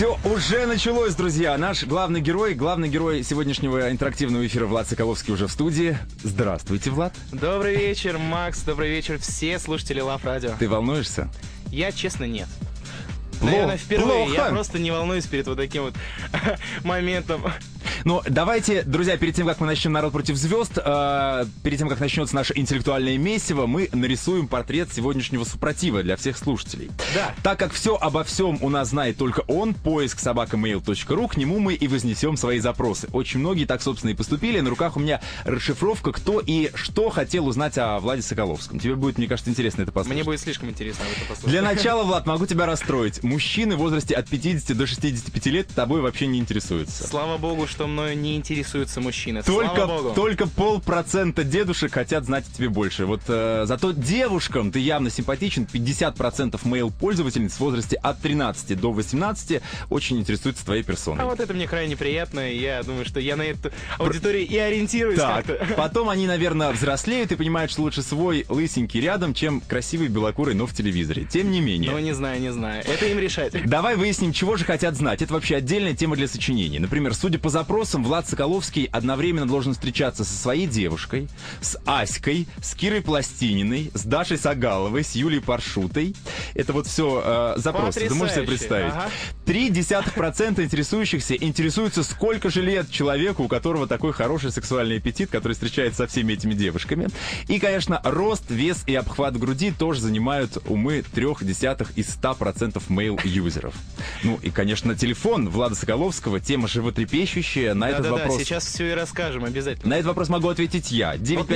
Все уже началось, друзья. Наш главный герой сегодняшнего интерактивного эфира Влад Соколовский уже в студии. Здравствуйте, Влад. Добрый вечер, Макс. Добрый вечер, все слушатели Лав Радио. Ты волнуешься? Я, честно, нет. Наверное, впервые. Плохо. Я просто не волнуюсь перед вот таким вот моментом. Ну, давайте, друзья, перед тем, как мы начнем «Народ против звезд», перед тем, как начнется наше интеллектуальное месиво, мы нарисуем портрет сегодняшнего супротива для всех слушателей. Да. Так как все обо всем у нас знает только он, поиск @mail.ru, к нему мы и вознесем свои запросы. Очень многие так, собственно, и поступили. На руках у меня расшифровка, кто и что хотел узнать о Владе Соколовском. Тебе будет, мне кажется, интересно это послушать. Мне будет слишком интересно это послушать. Для начала, Влад, могу тебя расстроить. Мужчины в возрасте от 50 до 65 лет тобой вообще не интересуются. Слава богу, что мною не интересуются мужчины. Слава богу. Только 0,5% дедушек хотят знать о тебе больше. Вот зато девушкам ты явно симпатичен. 50% мейл-пользовательниц в возрасте от 13 до 18 очень интересуются твоей персоной. А вот это мне крайне приятно, и я думаю, что я на эту аудиторию и ориентируюсь так, как-то. Потом они, наверное, взрослеют и понимают, что лучше свой лысенький рядом, чем красивый белокурый, но в телевизоре. Тем не менее. Ну, не знаю. Это им решать. Давай выясним, чего же хотят знать. Это вообще отдельная тема для сочинений. Например, судя по запросам, Влад Соколовский одновременно должен встречаться со своей девушкой, с Аськой, с Кирой Пластининой, с Дашей Сагаловой, с Юлией Паршутой. Это вот все запросы. Ты можешь себе представить? Ага. 0,3% интересующихся интересуются, сколько же лет человеку, у которого такой хороший сексуальный аппетит, который встречается со всеми этими девушками. И, конечно, рост, вес и обхват груди тоже занимают умы 0,3 из 100% мейл-юзеров. Ну и, конечно, телефон Влада Соколовского, тема животрепещущая. На этот вопрос... сейчас все и расскажем обязательно. На этот вопрос могу ответить я.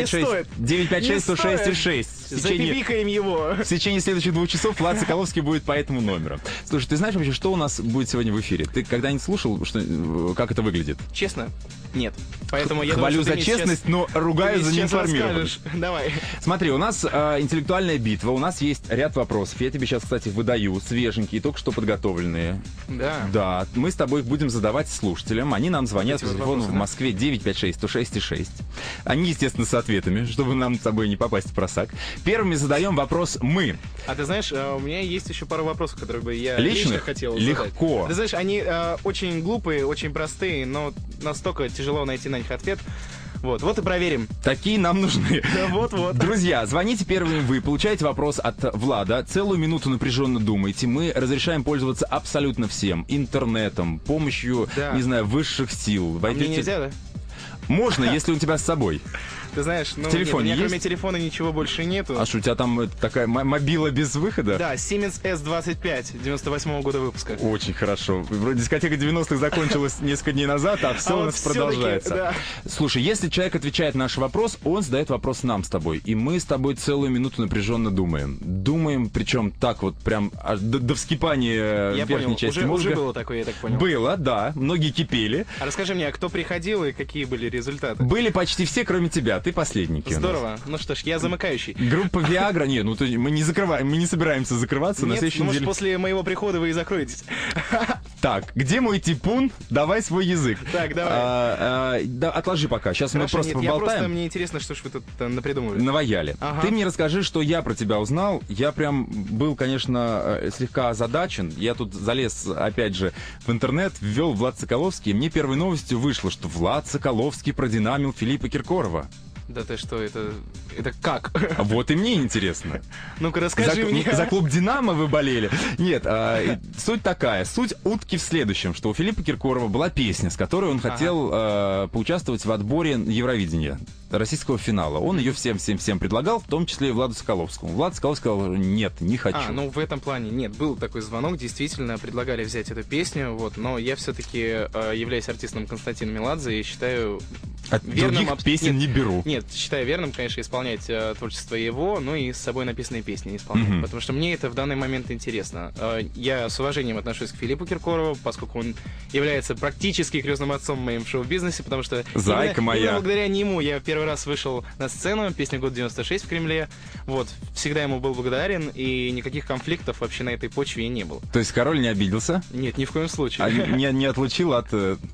956-106-6. Запипикаем его. В течение следующих 2 часов Влад Соколовский будет по этому номеру. Слушай, ты знаешь вообще, что у нас будет сегодня в эфире? Ты когда-нибудь слушал, как это выглядит? Честно? Нет. Поэтому я Хвалю думаю, за честность, но ругаю за неинформированность. Давай. Смотри, у нас интеллектуальная битва, у нас есть ряд вопросов. Я тебе сейчас, кстати, выдаю свеженькие, только что подготовленные. Да. Да, мы с тобой их будем задавать слушателям. Они нам звонят по телефону в Москве 956-106-6. Они, естественно, с ответами, чтобы нам с тобой не попасть в просак. Первыми задаем вопрос мы. А ты знаешь, у меня есть еще пару вопросов, которые бы я лично хотел задать. Легко. Ты знаешь, они очень глупые, очень простые, но настолько тяжело найти на них ответ. Вот и проверим. Такие нам нужны. Вот. Друзья, звоните первыми вы, получаете вопрос от Влада, целую минуту напряженно думайте. Мы разрешаем пользоваться абсолютно всем. Интернетом, помощью, не знаю, высших сил. А мне нельзя, да? Можно, если у тебя с собой. Ты знаешь, в телефоне у меня есть? Кроме телефона ничего больше нету. А что, у тебя там такая мобила без выхода? Да, Siemens S25, 98-го года выпуска. Очень хорошо. Вроде дискотека 90-х закончилась несколько дней назад, а все у нас продолжается. Да. Слушай, если человек отвечает на наш вопрос, он задает вопрос нам с тобой. И мы с тобой целую минуту напряженно думаем. Думаем, причем так вот прям до вскипания верхней части мозга. Уже было такое, я так понял. Было, да. Многие кипели. А расскажи мне, а кто приходил и какие были результаты? Были почти все, кроме тебя. Ты последний. Здорово. Ну что ж, я замыкающий. Группа Viagra, нет, мы не закрываем, мы не собираемся закрываться на следующей неделе. Может, после моего прихода вы и закроетесь. Так, где мой типун? Давай свой язык. Так, давай. Отложи пока. Сейчас мы просто поболтаем. Мне интересно, что ж вы тут напридумывали. Наваяли. Ага. Ты мне расскажи, что я про тебя узнал. Я прям был, конечно, слегка озадачен. Я тут залез, опять же, в интернет, ввел Влад Соколовский, и мне первой новостью вышло, что Влад Соколовский продинамил Филиппа Киркорова. Да ты что, это как? Вот и мне интересно. Ну-ка, расскажи мне. За клуб «Динамо» вы болели? Нет, суть такая. Суть утки в следующем, что у Филиппа Киркорова была песня, с которой он хотел поучаствовать в отборе Евровидения, российского финала. Он ее всем предлагал, в том числе и Владу Соколовскому. Влад Соколовский сказал: нет, не хочу. Ну в этом плане нет. Был такой звонок, действительно предлагали взять эту песню, но я все-таки являюсь артистом Константина Меладзе и считаю верным... Других песен не беру. Нет, считаю верным, конечно, исполнять творчество его, но и с собой написанные песни исполнять, потому что мне это в данный момент интересно. Я с уважением отношусь к Филиппу Киркорову, поскольку он является практически крестным отцом в моем шоу-бизнесе, потому что Зайка моя. Именно благодаря нему я первый раз вышел на сцену, песня «Год 96» в Кремле, всегда ему был благодарен, и никаких конфликтов вообще на этой почве и не было. То есть король не обиделся? Нет, ни в коем случае. Не отлучил от...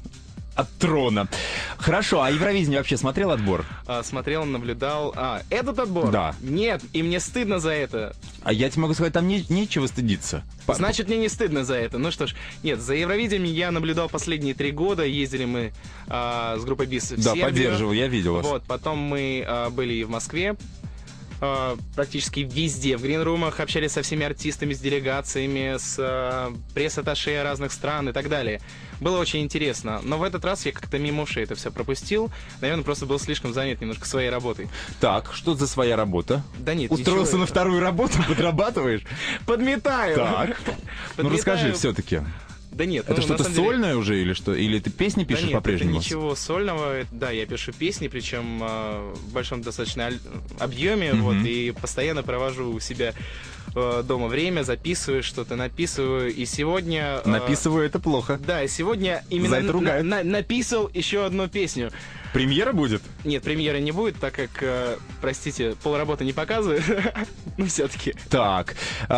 от трона. Хорошо, а Евровидение вообще смотрел отбор? Смотрел, наблюдал. Этот отбор? Да. Нет, и мне стыдно за это. А я тебе могу сказать, там нечего стыдиться. Значит, мне не стыдно за это. Ну что ж, нет, за Евровидением я наблюдал последние 3 года. Ездили мы с группой БИС в Да, Сербию. поддерживал, я видел вас. Вот, потом мы были и в Москве. Практически везде, в гринрумах, общались со всеми артистами, с делегациями, с пресс-атташе разных стран и так далее. Было очень интересно, но в этот раз я как-то мимо ушей это все пропустил. Наверное, просто был слишком занят немножко своей работой. Так, что за своя работа? Да нет, устроился на вторую работу, подрабатываешь? Подметаю! Так, ну расскажи все-таки. Да нет, это что-то сольное уже или что? Или ты песни пишешь по-прежнему? Это ничего сольного. Да, я пишу песни, причем в большом достаточно объеме, вот, и постоянно провожу у себя дома время, записываю что-то, написываю, и сегодня... Написываю, это плохо. Да, и сегодня именно написал еще одну песню. Премьера будет? Нет, премьеры не будет, так как, простите, полработы не показывают, но все-таки. Так,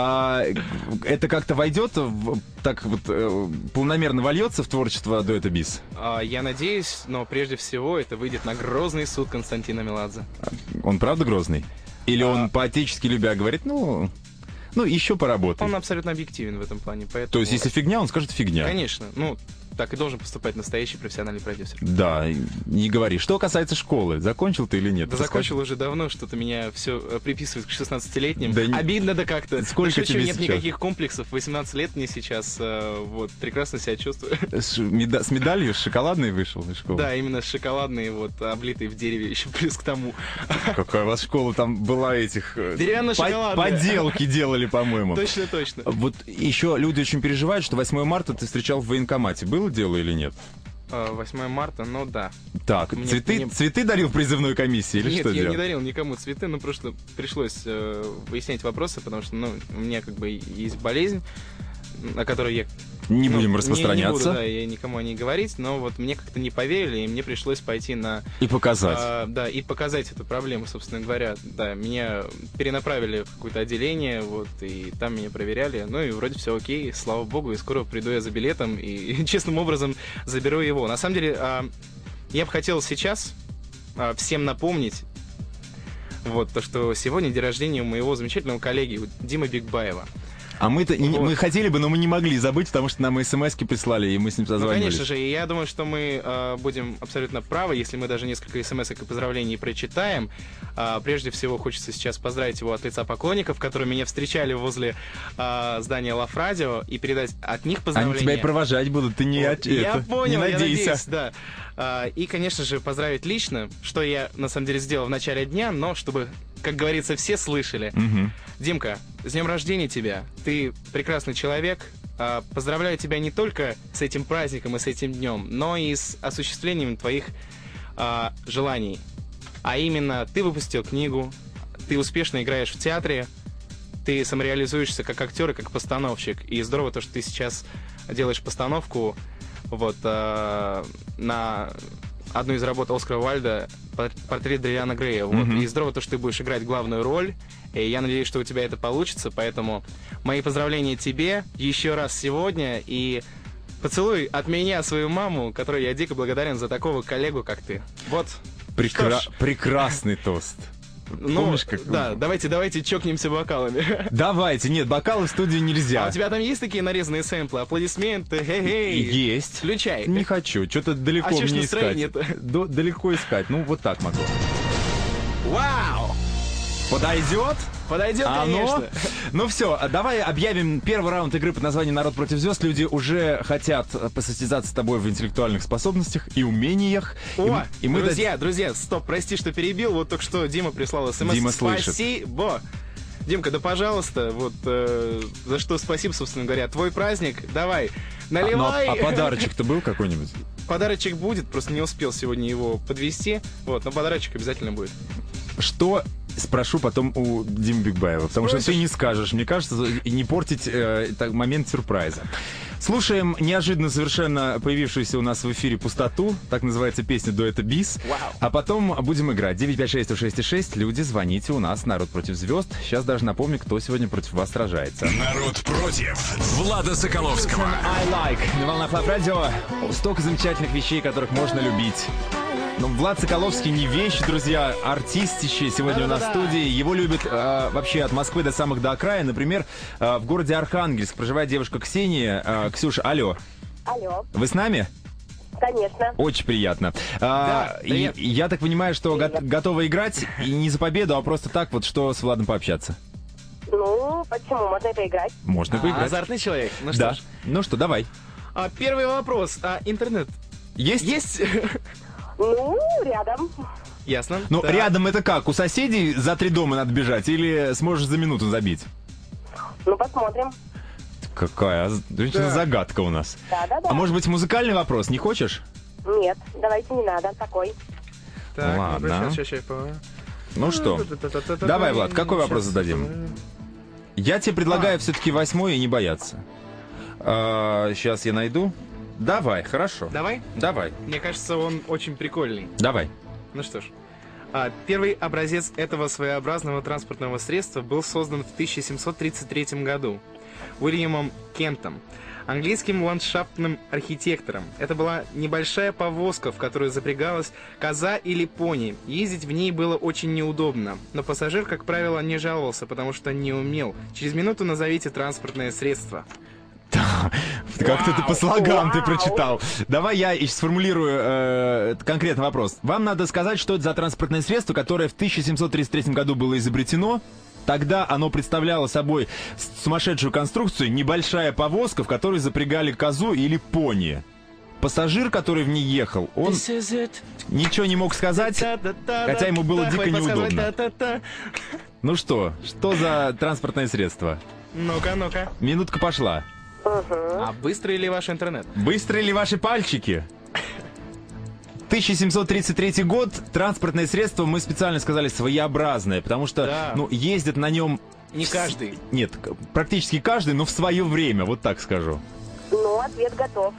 это как-то войдет, так вот полномерно вольется в творчество дуэта БИС? Я надеюсь, но прежде всего это выйдет на грозный суд Константина Меладзе. Он правда грозный? Или он по-отечески любя говорит, ну, еще поработай? Он абсолютно объективен в этом плане, поэтому... То есть, если фигня, он скажет фигня? Конечно, так и должен поступать настоящий профессиональный продюсер. Да, не говори. Что касается школы, закончил ты или нет? Да закончил уже давно, что-то меня все приписывает к 16-летним. Да обидно да как-то. Сколько да тебе нет сейчас? Никаких комплексов. 18 лет мне сейчас, вот, прекрасно себя чувствую. С медалью, с шоколадной вышел из школы? Да, именно с шоколадной, вот, облитой в дереве, еще плюс к тому. Какая у вас школа там была этих... Деревянно-шоколадная. Поделки делали, по-моему. Точно, точно. Вот еще люди очень переживают, что 8 марта ты встречал в военкомате. Было дело или нет? 8 марта, ну да. Так, цветы дарил призывной комиссии или нет, что делал? Нет, я не дарил никому цветы, но просто пришлось выяснять вопросы, потому что, у меня как бы есть болезнь, о которой я... Не будем распространяться. Не буду, да, я никому о ней говорить, но вот мне как-то не поверили, и мне пришлось пойти на... И показать. Да, и показать эту проблему, собственно говоря. Да, меня перенаправили в какое-то отделение, вот, и там меня проверяли, и вроде все окей, слава богу, и скоро приду я за билетом, и честным образом заберу его. На самом деле, я бы хотел сейчас всем напомнить, вот, то, что сегодня день рождения у моего замечательного коллеги Димы Бигбаева. А мы хотели бы, но мы не могли забыть, потому что нам смс-ки прислали, и мы с ним созвонились. Конечно же, и я думаю, что мы будем абсолютно правы, если мы даже несколько смс-ок и поздравлений прочитаем. Прежде всего, хочется сейчас поздравить его от лица поклонников, которые меня встречали возле здания Лав Радио, и передать от них поздравления. Они тебя и провожать будут, ты не вот, я понял, не надейся. Я надеюсь, да. И, конечно же, поздравить лично, что я, на самом деле, сделал в начале дня, но чтобы, как говорится, все слышали. Угу. Димка, с днем рождения тебя. Ты прекрасный человек. Поздравляю тебя не только с этим праздником и с этим днем, но и с осуществлением твоих желаний. А именно, ты выпустил книгу, ты успешно играешь в театре, ты самореализуешься как актер и как постановщик. И здорово то, что ты сейчас делаешь постановку вот, на одну из работ Оскара Уайльда «Портрет Дориана Грея». Вот. И здорово то, что ты будешь играть главную роль. И я надеюсь, что у тебя это получится. Поэтому мои поздравления тебе еще раз сегодня. И поцелуй от меня свою маму, которой я дико благодарен за такого коллегу, как ты. Вот. Прекрасный тост. Помнишь, как... Да, давайте чокнемся бокалами. Давайте, нет, бокалы в студии нельзя. А у тебя там есть такие нарезанные сэмплы, аплодисменты, хей-хей? Есть. Включай. Не хочу, что-то далеко мне искать. Далеко искать, ну вот так могу. Вау! Подойдет? Подойдет, конечно. Ну все, давай объявим первый раунд игры под названием «Народ против звезд». Люди уже хотят посостязаться с тобой в интеллектуальных способностях и умениях. О, и мы друзья, стоп, прости, что перебил. Вот только что Дима прислал смс. Дима слышит. Спасибо. Димка, да пожалуйста, вот за что спасибо, собственно говоря. Твой праздник, давай, наливай. А подарочек-то был какой-нибудь? Подарочек будет, просто не успел сегодня его подвести. Вот, но подарочек обязательно будет. Что спрошу потом у Димы Бигбаева, потому что ты не скажешь. Мне кажется, не портить момент сюрприза. Слушаем неожиданно совершенно появившуюся у нас в эфире «Пустоту». Так называется песня дуэта «Бис». А потом будем играть. 956-106-6. Люди, звоните, у нас «Народ против звезд». Сейчас даже напомню, кто сегодня против вас сражается. Народ против Влада Соколовского. I like. На волнах Лав Радио. Столько замечательных вещей, которых можно любить. Но Влад Соколовский не вещь, друзья, артистище сегодня у нас в студии. Его любят вообще от Москвы до самых до окраин. Например, в городе Архангельск проживает девушка Ксения. Ксюша, алло. Алло. Вы с нами? Конечно. Очень приятно. Я так понимаю, что готова играть и не за победу, а просто так вот, что с Владом пообщаться. Ну, почему? Можно и поиграть. Можно поиграть. Азартный человек. Ну что Да. ж. Ну что, давай. Первый вопрос. Интернет Есть? есть? Ну, рядом. Ясно. Ну, Так. рядом это как? У соседей за 3 дома надо бежать или сможешь за минуту забить? Ну, посмотрим. Какая загадка у нас. Да-да-да. А может быть, музыкальный вопрос? Не хочешь? Нет, давайте не надо. Такой. Так, Ладно. Сейчас. Ну что, давай, Влад, какой вопрос зададим? Я тебе предлагаю все-таки 8-й и не бояться. Сейчас я найду. Давай, хорошо. Давай? Давай, Мне кажется, он очень прикольный. давай. Ну что ж. Первый образец этого своеобразного транспортного средства был создан в 1733 году Уильямом Кентом, английским ландшафтным архитектором. Это была небольшая повозка, в которую запрягалась коза или пони. Ездить в ней было очень неудобно, но пассажир, как правило, не жаловался, потому что не умел. Через минуту назовите транспортное средство. Как-то ты по слогам ты прочитал. Давай я сформулирую конкретный вопрос. Вам надо сказать, что это за транспортное средство, которое в 1733 году было изобретено. Тогда оно представляло собой сумасшедшую конструкцию, небольшая повозка, в которой запрягали козу или пони. Пассажир, который в ней ехал, он ничего не мог сказать, хотя ему было дико неудобно. Ну что за транспортное средство? Ну-ка. Минутка пошла. Быстрый ли ваш интернет? Быстрые ли ваши пальчики? 1733 год, транспортное средство, мы специально сказали, своеобразное, потому что, ездят на нем... Не каждый. Нет, практически каждый, но в свое время, вот так скажу. Ну, ответ готов.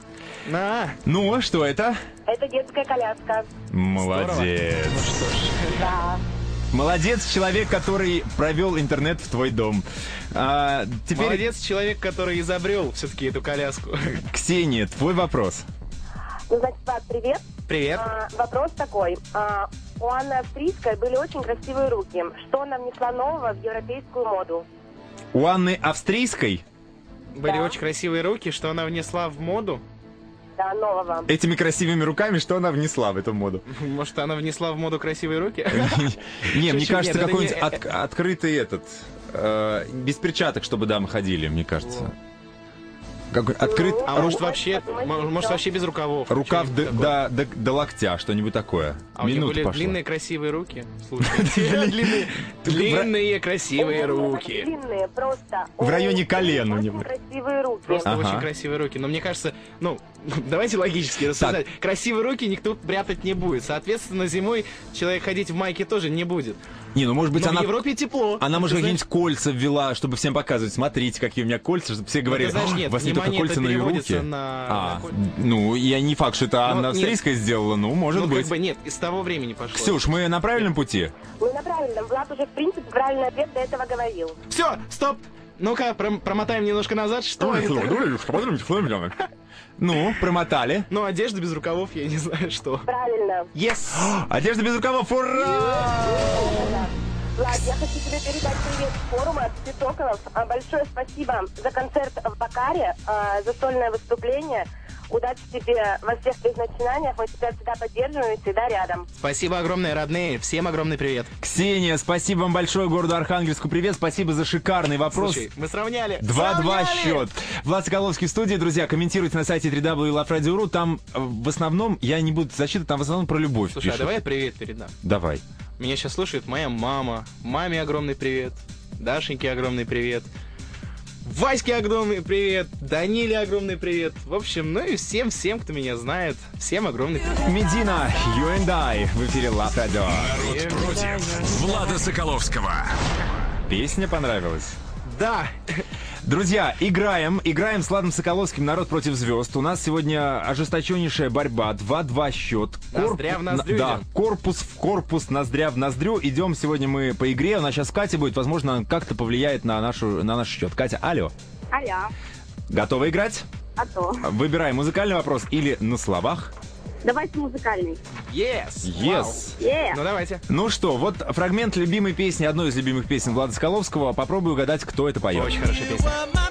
Ну, что это? Это детская коляска. Молодец. Ну что ж. Да. Молодец, человек, который провел интернет в твой дом. Теперь, Молодец, человек, который изобрел все-таки эту коляску. Ксения, твой вопрос. Ну, значит, Влад, привет. Привет. Вопрос такой. У Анны Австрийской были очень красивые руки. Что она внесла нового в европейскую моду? У Анны Австрийской Были очень красивые руки, что она внесла в моду. Да, нового. этими красивыми руками, что она внесла в эту моду? Может, она внесла в моду красивые руки? Не, мне Чуть-чуть, кажется, нет, это какой-нибудь открытый без перчаток, чтобы дамы ходили, мне кажется. Какой открыт... А может вообще без рукавов? Рукав Что-нибудь такое. до локтя, что-нибудь такое. А у нее были Минута пошла. длинные красивые руки? Слушай, длинные красивые руки. Длинные, просто. В районе колен у него. Очень красивые руки. Просто Ага. очень красивые руки. Но мне кажется, давайте логически рассуждать. Красивые руки никто прятать не будет. Соответственно, зимой человек ходить в майке тоже не будет. Не, ну может быть Но она... в Европе тепло. Она, может, Ты знаешь, какие-нибудь кольца ввела, чтобы всем показывать. Смотрите, какие у меня кольца, чтобы все говорили, ты знаешь, нет, у вас не только внимание, кольца, это но и переводится руки. на кольца. Ну, я не факт, что это Анна нет. Австрийская сделала, ну, может Ну, быть. как бы нет, из того времени пошло. Ксюш, мы на правильном пути? Мы на правильном. Влад уже, в принципе, правильный ответ до этого говорил. Все, стоп! Ну-ка, промотаем немножко назад. Что это? Ну, промотали. Ну, одежда без рукавов, я не знаю, что. Правильно. Yes! Одежда без рукавов, ура! Влад, я хочу тебе передать привет с форума Цветоколов. Большое спасибо за концерт в Бакаре, за сольное выступление. Удачи тебе во всех твоих начинаниях. Мы тебя всегда поддерживаем и всегда рядом. Спасибо огромное, родные. Всем огромный привет. Ксения, спасибо вам большое, городу Архангельску. Привет, спасибо за шикарный вопрос. Слушай, мы сравняли. 2-2 счет. Влад Соколовский в студии. Друзья, комментируйте на сайте www.loveradio.ru. Там в основном, я не буду зачитывать, там в основном про любовь Слушай, пишут. а давай я привет передам. Давай. Меня сейчас слушает моя мама. Маме огромный привет. Дашеньке огромный привет. Ваське огромный привет. Даниле огромный привет. В общем, ну и всем, кто меня знает. Всем огромный привет. Медина, You and I в эфире Love Radio. Народ против Влада Соколовского. Песня понравилась? Да. Друзья, играем с Владом Соколовским «Народ против звезд». У нас сегодня ожесточеннейшая борьба, 2-2 счет. Ноздря в ноздрю Да, идем. корпус в корпус, ноздря в ноздрю. Идем сегодня мы по игре. У нас сейчас Катя будет, возможно, как-то повлияет на наш счет. Катя, алло. Алло. Готова играть? А то. Выбирай музыкальный вопрос или на словах. Давайте музыкальный. Yes! Yes. Ну давайте. Ну что, вот фрагмент любимой песни, одной из любимых песен Влада Соколовского. Попробую угадать, кто это поет. Очень хорошая песня.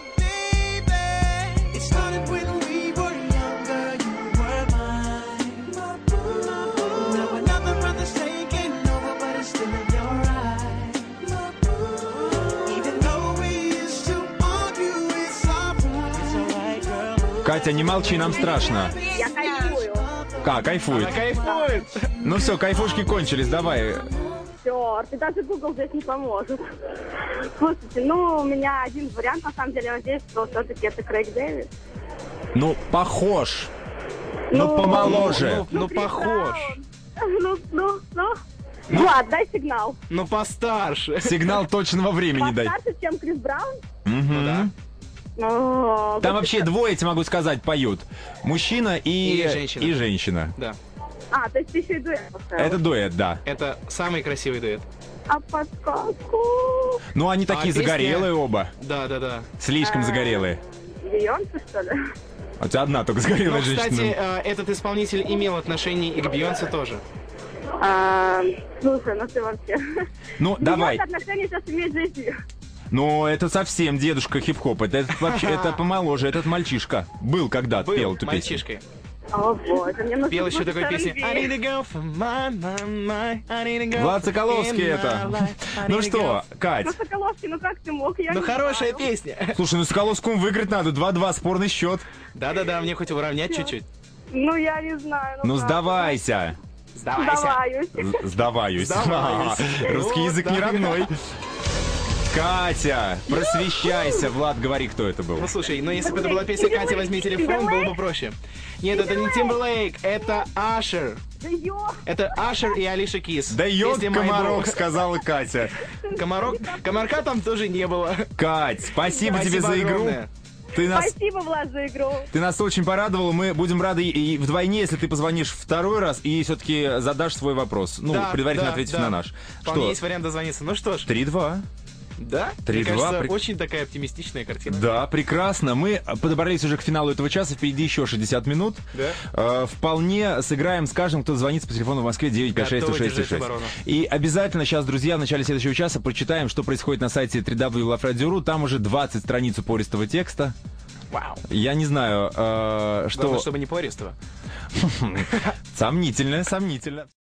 Катя, не молчи, нам страшно. Я кайфую. Кайфует. Она кайфует. Ну все, кайфушки кончились, давай. Черт, и даже Google здесь не поможет. Слушайте, ну, у меня один вариант, на самом деле, вот здесь, что все-таки это Крейг Дэвид. Ну, похож. Ну, помоложе. Ну, Крис похож. Браун. Влад, дай сигнал. Ну, постарше. Сигнал точного времени дай. Постарше, чем Крис Браун? Мгм. Да. Ну, Там вообще двое, я тебе могу сказать, поют. Мужчина И женщина. и женщина. Да. то есть ты еще и дуэт поставил. Это дуэт, да. Это самый красивый дуэт. А подсказку? Ну, они такие песня- загорелые оба. Да. Слишком загорелые. Бейонсе, что ли? У тебя одна только загорелая Ну, кстати, женщина. этот исполнитель имел отношение и к Бейонсе тоже. Слушай, ну ты вообще... Ну, давай. Бейонсе отношения сейчас имеет Джей-Зи. Ну, это совсем дедушка хип-хоп. Это вообще, это помоложе, этот мальчишка. Был когда-то, Был пел эту песню. мальчишкой. О, боже, мне нужно... Пел еще такую слушать песню. R&B. I need to go for my, I need to go Влад in Соколовский my это. life. I Ну need to что, go. Кать? Ну, Соколовский, ну как ты мог? Я Ну, не хорошая знаю. песня. Слушай, ну Соколовскому выиграть надо. 2-2, спорный счет. Да, мне хоть уравнять чуть-чуть. Ну, я не знаю. Ну, правда. сдавайся. Сдавайся. Сдаваюсь. Сдаваюсь. Русский Вот язык не так. родной. Катя, просвещайся. Влад, говори, кто это был. Ну, слушай, ну если бы это была песня Катя, возьми телефон, было бы проще. Нет, это не Timberlake, это Ашер. Да ё! Это Ашер и Алиша Кис. Да ёк, Песня «My комарок, Boo». сказала Катя. Комарка там тоже не было. Кать, спасибо тебе за игру. огромное. Спасибо, Влад, за игру. Ты нас очень порадовал. Мы будем рады и вдвойне, если ты позвонишь второй раз и все-таки задашь свой вопрос. Ну, Да, предварительно да, ответив да. на наш. Вполне Что? есть вариант дозвониться. Ну что ж, 3-2. да? 3-2, Мне кажется, прик- очень такая оптимистичная картина. Да, прекрасно. Мы подобрались уже к финалу этого часа. Впереди еще 60 минут. Да. Вполне сыграем с каждым, кто звонит по телефону в Москве 956 Готовы держать 106 оборону. И обязательно сейчас, друзья, в начале следующего часа прочитаем, что происходит на сайте www.lafradio.ru. Там уже 20 страниц упористого текста. Вау. Я не знаю, что... Главное, чтобы не пористого. Сомнительно.